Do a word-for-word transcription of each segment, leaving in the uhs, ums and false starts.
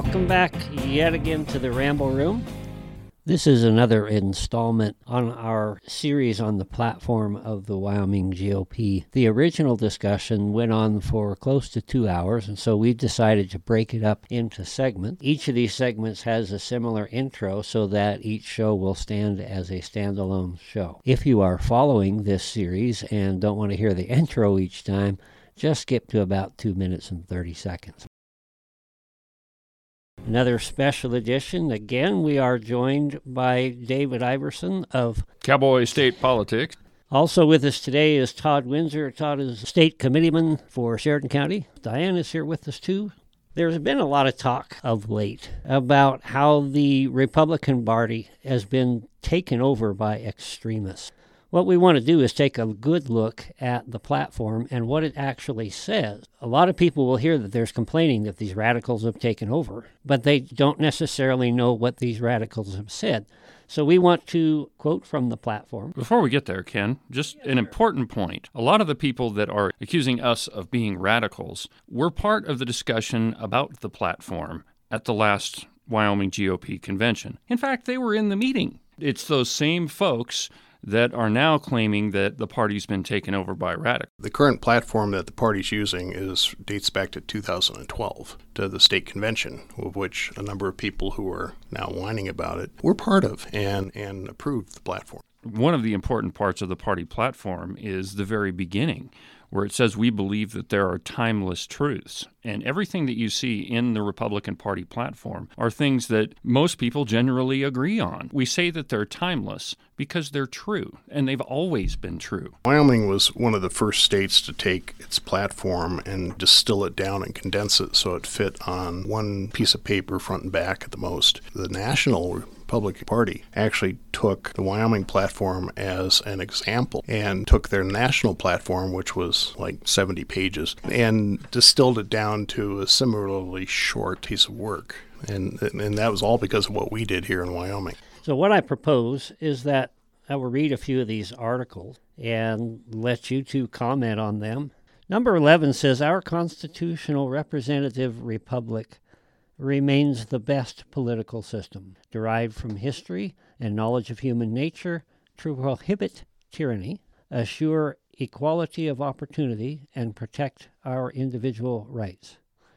Welcome back yet again to the Ramble Room. This is another installment on our series on the platform of the Wyoming G O P. The original discussion went on for close to two hours, and so we've decided to break it up into segments. Each of these segments has a similar intro so that each show will stand as a standalone show. If you are following this series and don't want to hear the intro each time, just skip to about two minutes and thirty seconds. Another special edition. Again, we are joined by David Iverson of Cowboy State Politics. Also with us today is Todd Windsor. Todd is state committeeman for Sheridan County. Diane is here with us too. There's been a lot of talk of late about how the Republican Party has been taken over by extremists. What we want to do is take a good look at the platform and what it actually says. A lot of people will hear that there's complaining that these radicals have taken over, but they don't necessarily know what these radicals have said. So we want to quote from the platform. Before we get there, Ken, just an important point. A lot of the people that are accusing us of being radicals were part of the discussion about the platform at the last Wyoming G O P convention. In fact, they were in the meeting. It's those same folks that are now claiming that the party's been taken over by radicals. The current platform that the party's using is dates back to two thousand twelve, to the state convention, of which a number of people who are now whining about it were part of and, and approved the platform. One of the important parts of the party platform is the very beginning, where it says we believe that there are timeless truths. And everything that you see in the Republican Party platform are things that most people generally agree on. We say that they're timeless because they're true, and they've always been true. Wyoming was one of the first states to take its platform and distill it down and condense it so it fit on one piece of paper, front and back at the most. The National Republican Party actually took the Wyoming platform as an example and took their national platform, which was like seventy pages, and distilled it down to a similarly short piece of work. And, and that was all because of what we did here in Wyoming. So what I propose is that I will read a few of these articles and let you two comment on them. Number eleven says, our constitutional representative republic remains the best political system, derived from history and knowledge of human nature, to prohibit tyranny, assure equality of opportunity, and protect our individual rights.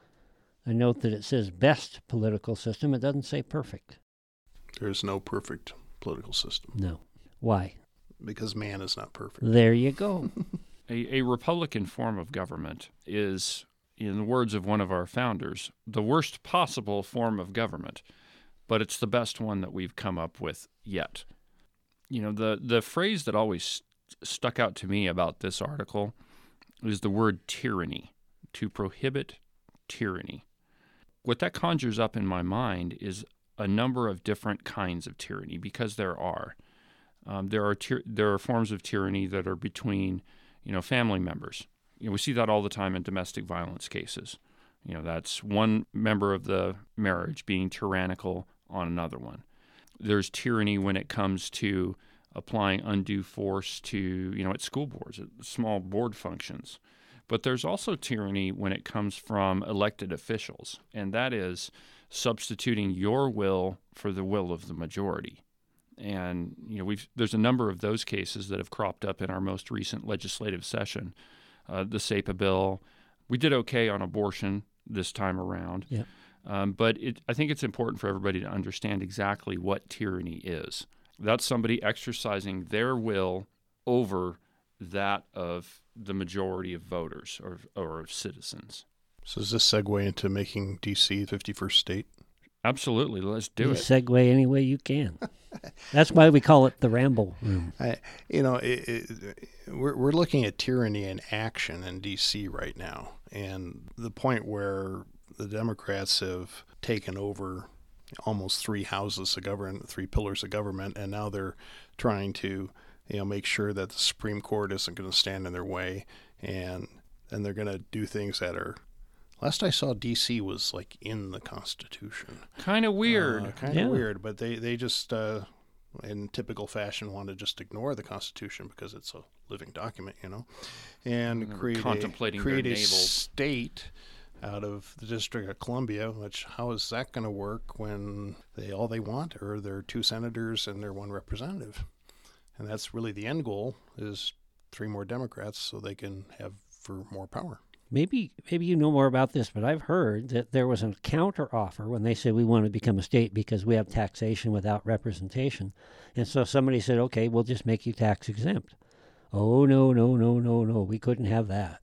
I note that it says best political system. It doesn't say perfect. There's no perfect political system. No. Why? Because man is not perfect. There you go. a, a Republican form of government is, in the words of one of our founders, the worst possible form of government, but it's the best one that we've come up with yet. You know, the, the phrase that always st- stuck out to me about this article is the word tyranny, to prohibit tyranny. What that conjures up in my mind is a number of different kinds of tyranny, because there are. Um, there are ty- there are forms of tyranny that are between, you know, family members. You know, we see that all the time in domestic violence cases. You know, that's one member of the marriage being tyrannical on another one. There's tyranny when it comes to applying undue force to, you know, at school boards, at small board functions. But there's also tyranny when it comes from elected officials, and that is substituting your will for the will of the majority. And, you know, we've there's a number of those cases that have cropped up in our most recent legislative session. Uh, the SEPA bill. We did okay on abortion this time around. Yeah. Um, but it, I think it's important for everybody to understand exactly what tyranny is. That's somebody exercising their will over that of the majority of voters or, or of citizens. So does this segue into making D C the fifty-first state? Absolutely. Let's do you it. Segue any way you can. That's why we call it the Ramble Room. I, you know, it, it, we're we're looking at tyranny in action in D C right now, and the point where the Democrats have taken over almost three houses of government, three pillars of government, and now they're trying to, you know, make sure that the Supreme Court isn't going to stand in their way, and and they're going to do things that are. Last I saw, D C was like in the Constitution. Kind of weird. Uh, kind of Yeah. weird, but they they just, uh, in typical fashion, want to just ignore the Constitution because it's a living document, you know, and Mm, create contemplating a, their create a navels. state out of the District of Columbia, which how is that going to work when they all they want are their two senators and their one representative? And that's really the end goal, is three more Democrats so they can have for more power. Maybe maybe you know more about this, but I've heard that there was a counter offer when they said we want to become a state because we have taxation without representation. And so somebody said, okay, we'll just make you tax exempt. Oh, no, no, no, no, no. We couldn't have that.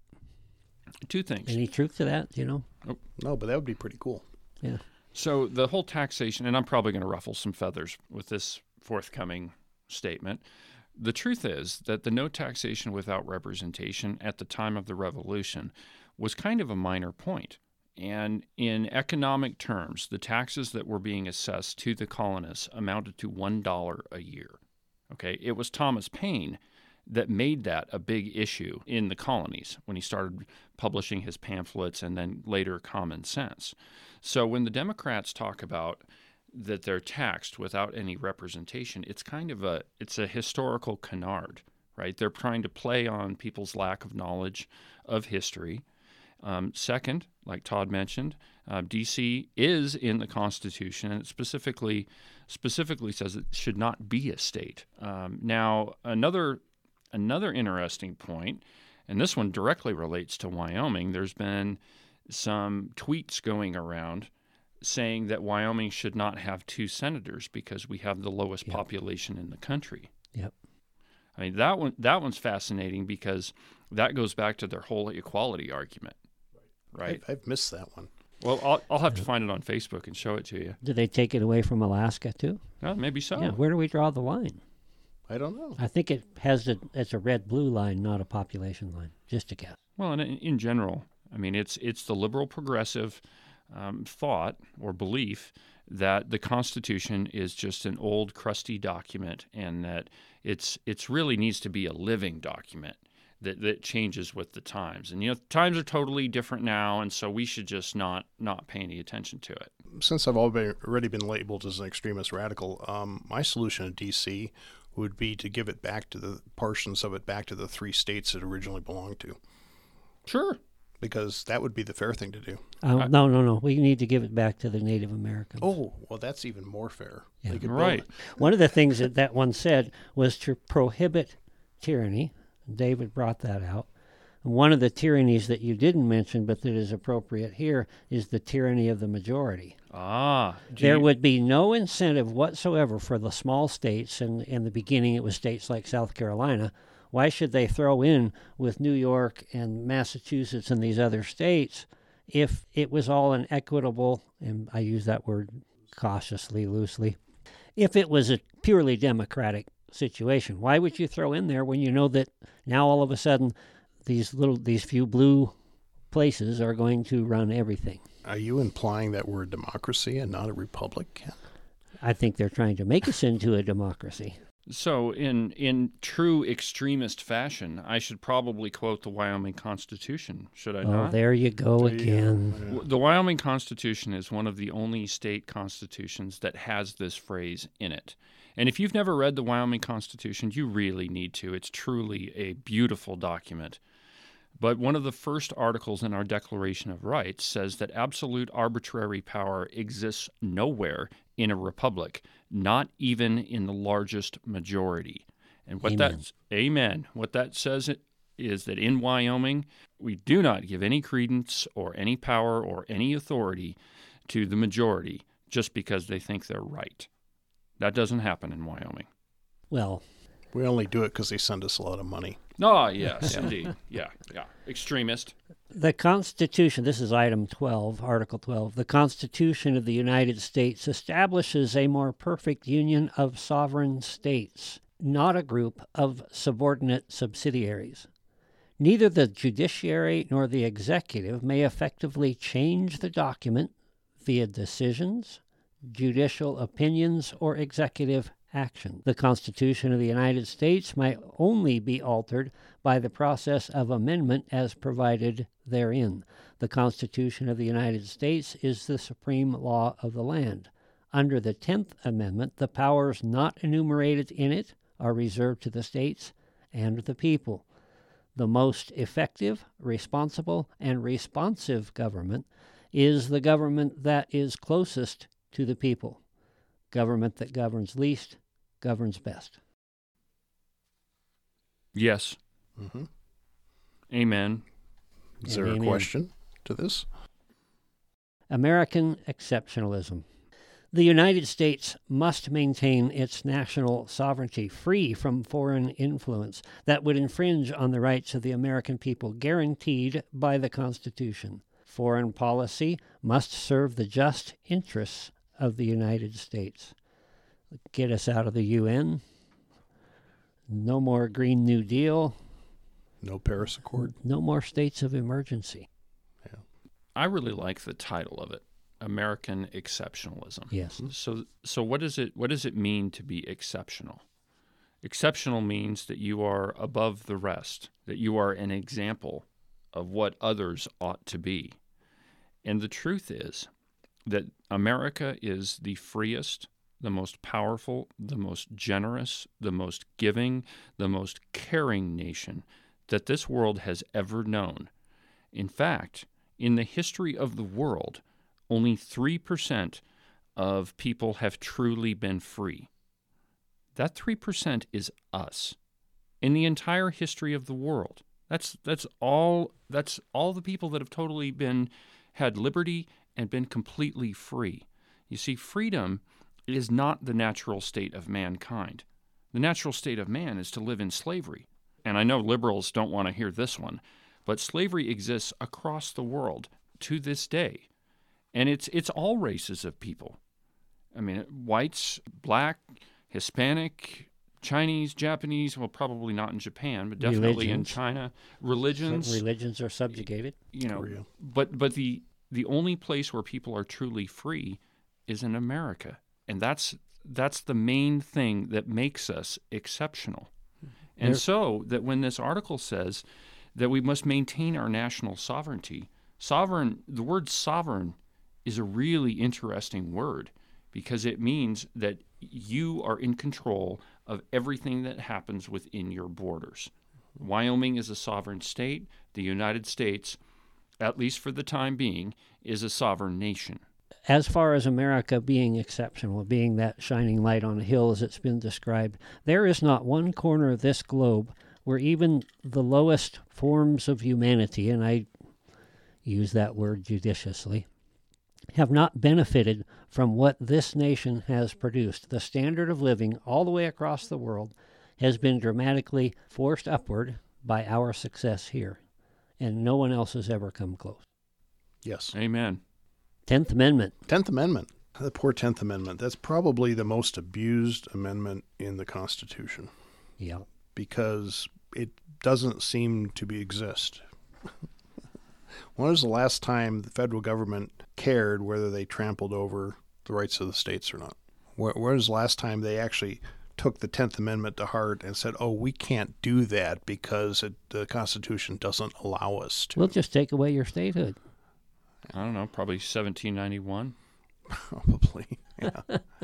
Two things. Any truth to that, you know? Oh. No, but that would be pretty cool. Yeah. So the whole taxation, and I'm probably going to ruffle some feathers with this forthcoming statement. The truth is that the no taxation without representation at the time of the Revolution was kind of a minor point. And in economic terms, the taxes that were being assessed to the colonists amounted to one dollar a year. Okay, it was Thomas Paine that made that a big issue in the colonies when he started publishing his pamphlets and then later Common Sense. So when the Democrats talk about that they're taxed without any representation, it's kind of a it's a historical canard, right? They're trying to play on people's lack of knowledge of history. Um, second, like Todd mentioned, uh, D C is in the Constitution, and it specifically specifically says it should not be a state. Um, now, another another interesting point, and this one directly relates to Wyoming. There's been some tweets going around saying that Wyoming should not have two senators because we have the lowest yep. population in the country. Yep. I mean, that one that one's fascinating because that goes back to their whole equality argument, right? I've, I've missed that one. Well, I'll, I'll have to find it on Facebook and show it to you. Did they take it away from Alaska, too? Oh, maybe so. Yeah, where do we draw the line? I don't know. I think it has a, it's a red-blue line, not a population line, just a guess. Well, in, in general, I mean, it's it's the liberal progressive um, thought or belief that the Constitution is just an old, crusty document and that it's it's really needs to be a living document that, that changes with the times. And, you know, times are totally different now, and so we should just not, not pay any attention to it. Since I've already been labeled as an extremist radical, um, my solution in D C would be to give it back to the portions of it back to the three states it originally belonged to. Sure. Because that would be the fair thing to do. Uh, I, no, no, no. We need to give it back to the Native Americans. Oh, well, that's even more fair. Yeah. Right. One of the things that that one said was to prohibit tyranny. David brought that out. One of the tyrannies that you didn't mention, but that is appropriate here, is the tyranny of the majority. Ah. There you... would be no incentive whatsoever for the small states, and in the beginning it was states like South Carolina. Why should they throw in with New York and Massachusetts and these other states if it was all an equitable, and I use that word cautiously, loosely, if it was a purely democratic situation? Why would you throw in there when you know that now all of a sudden these little, these few blue places are going to run everything? Are you implying that we're a democracy and not a republic? I think they're trying to make us into a democracy. So in in true extremist fashion, I should probably quote the Wyoming Constitution, should I oh, not? Oh, there you go there again. You go. The Wyoming Constitution is one of the only state constitutions that has this phrase in it. And if you've never read the Wyoming Constitution, you really need to. It's truly a beautiful document. But one of the first articles in our Declaration of Rights says that absolute arbitrary power exists nowhere in a republic, not even in the largest majority. And what Amen. that amen. What that says is that in Wyoming, we do not give any credence or any power or any authority to the majority just because they think they're right. That doesn't happen in Wyoming. Well, we only do it because they send us a lot of money. Oh, yes, indeed. Yeah, yeah. Extremist. The Constitution, this is item twelve, Article twelve, the Constitution of the United States establishes a more perfect union of sovereign states, not a group of subordinate subsidiaries. Neither the judiciary nor the executive may effectively change the document via decisions, judicial opinions, or executive action. The Constitution of the United States might only be altered by the process of amendment as provided therein. The Constitution of the United States is the supreme law of the land. Under the tenth Amendment, the powers not enumerated in it are reserved to the states and the people. The most effective, responsible, and responsive government is the government that is closest to the people. Government that governs least governs best. Yes. Mm-hmm. Amen. Is And there amen. a question to this? American exceptionalism. The United States must maintain its national sovereignty free from foreign influence that would infringe on the rights of the American people guaranteed by the Constitution. Foreign policy must serve the just interests of the United States. Get us out of the U N. No more Green New Deal. No Paris Accord? No more states of emergency. I really like the title of it, American exceptionalism. Yes. So so what does it what does it mean to be exceptional? Exceptional means that you are above the rest, that you are an example of what others ought to be. And the truth is that America is the freest, the most powerful, the most generous, the most giving, the most caring nation that this world has ever known. In fact, in the history of the world, only three percent of people have truly been free. That three percent is us. In the entire history of the world, that's that's all that's all the people that have totally been had liberty and been completely free. You see, freedom is not the natural state of mankind. The natural state of man is to live in slavery. And I know liberals don't want to hear this one, but slavery exists across the world to this day. And it's it's all races of people. I mean, whites, black, Hispanic, Chinese, Japanese, well, probably not in Japan, but definitely in Religions. China. Religions. Certain religions are subjugated. You know, Korea. but but the the only place where people are truly free is in America. And that's that's the main thing that makes us exceptional. And There- so that when this article says that we must maintain our national sovereignty, sovereign, the word sovereign is a really interesting word because it means that you are in control of everything that happens within your borders. Wyoming is a sovereign state. The United States, at least for the time being, is a sovereign nation. As far as America being exceptional, being that shining light on a hill as it's been described, there is not one corner of this globe where even the lowest forms of humanity, and I use that word judiciously, have not benefited from what this nation has produced. The standard of living all the way across the world has been dramatically forced upward by our success here, and no one else has ever come close. Yes. Amen. Tenth Amendment. Tenth Amendment. The poor Tenth Amendment. That's probably the most abused amendment in the Constitution Yeah. because it doesn't seem to be exist. When was the last time the federal government cared whether they trampled over the rights of the states or not? When was the last time they actually took the Tenth Amendment to heart and said, oh, we can't do that because it, the Constitution doesn't allow us to? We'll just take away your statehood. I don't know, probably seventeen ninety-one. Probably, yeah.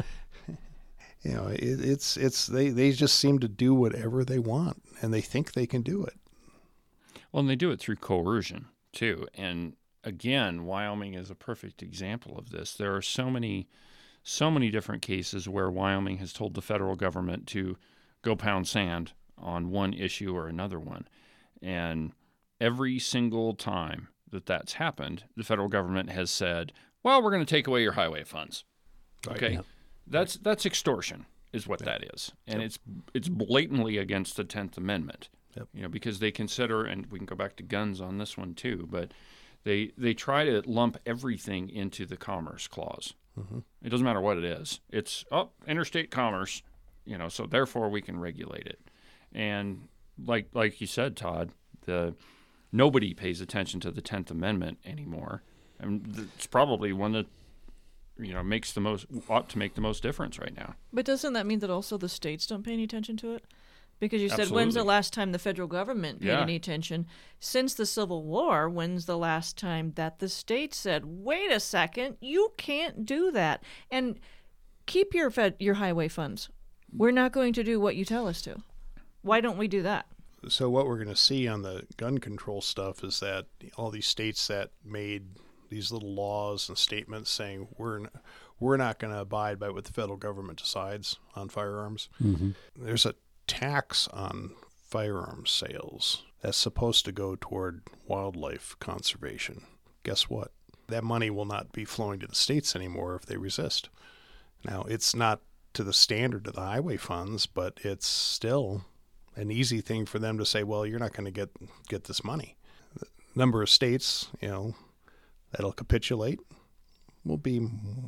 You know, it, it's it's they, they just seem to do whatever they want, and they think they can do it. Well, and they do it through coercion, too. And again, Wyoming is a perfect example of this. There are so many, so many different cases where Wyoming has told the federal government to go pound sand on one issue or another one. And every single time that that's happened, the federal government has said, well, we're going to take away your highway funds. Okay? Yep. That's that's extortion is what that is. And Yep. it's it's blatantly against the tenth Amendment. Yep. You know, because they consider, and we can go back to guns on this one too, but they they try to lump everything into the Commerce Clause. Mm-hmm. It doesn't matter what it is. It's, oh, interstate commerce, you know, so therefore we can regulate it. And like like you said, Todd, the nobody pays attention to the tenth Amendment anymore. And it's probably one that, you know, makes the most, ought to make the most difference right now. But doesn't that mean that also the states don't pay any attention to it? Because you said, when's the Absolutely. last time the federal government paid Yeah. any attention? Since the Civil War, when's the last time that the states said, wait a second, you can't do that. And keep your fed, your highway funds. We're not going to do what you tell us to. Why don't we do that? So what we're going to see on the gun control stuff is that all these states that made these little laws and statements saying we're n- we're not going to abide by what the federal government decides on firearms. Mm-hmm. There's a tax on firearms sales that's supposed to go toward wildlife conservation. Guess what? That money will not be flowing to the states anymore if they resist. Now, it's not to the standard of the highway funds, but it's still an easy thing for them to say, well, you're not going to get get this money. The number of states, you know, that'll capitulate will be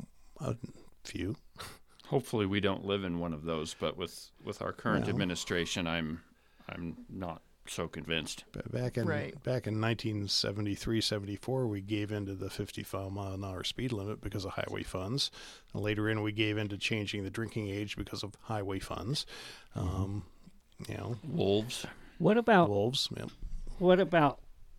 a few. Hopefully we don't live in one of those, but with, with our current Well. administration, I'm I'm not so convinced. But back in Right. back in nineteen seventy-three, seventy-four, we gave in to the fifty-five mile an hour speed limit because of highway funds. And later in, we gave in to changing the drinking age because of highway funds. Um, you know, Wolves. What about wolves. Yeah. what about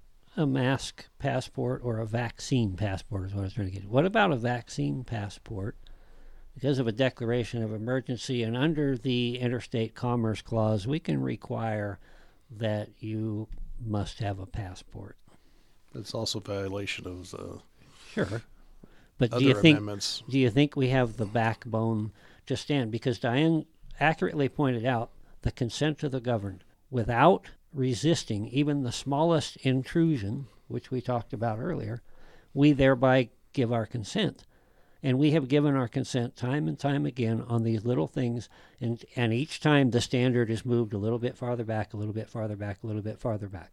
a mask passport or a vaccine passport is what I was trying to get. What about a vaccine passport? Because of a declaration of emergency and under the Interstate Commerce Clause, we can require that you must have a passport. It's also a violation of the Sure. But do other you think amendments. do you think we have the backbone to stand? Because Diane accurately pointed out the consent of the governed without resisting even the smallest intrusion, which we talked about earlier, we thereby give our consent. And we have given our consent time and time again on these little things, and, and each time the standard is moved a little bit farther back, a little bit farther back, a little bit farther back.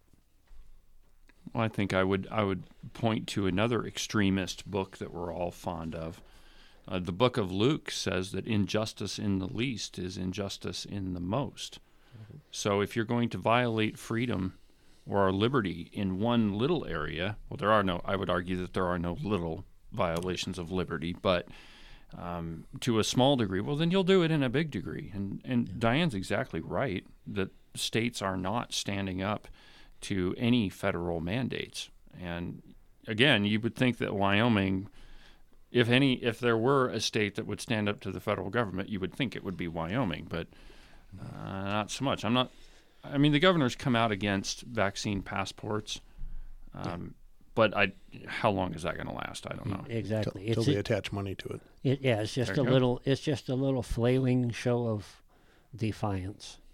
Well, I think I would I would point to another extremist book that we're all fond of. Uh, the book of Luke says that injustice in the least is injustice in the most. Mm-hmm. So if you're going to violate freedom or our liberty in one little area, well, there are no, I would argue that there are no little violations of liberty, but um, to a small degree, well, then you'll do it in a big degree. And, and yeah. Diane's exactly right that states are not standing up to any federal mandates. And again, you would think that Wyoming, if any, if there were a state that would stand up to the federal government, you would think it would be Wyoming, but uh, not so much. I'm not. I mean, the governor's come out against vaccine passports, um, yeah. but I, how long is that going to last? I don't know. Exactly. Until they attach money to it. it. Yeah, it's just There a you go. little. It's just a little flailing show of defiance.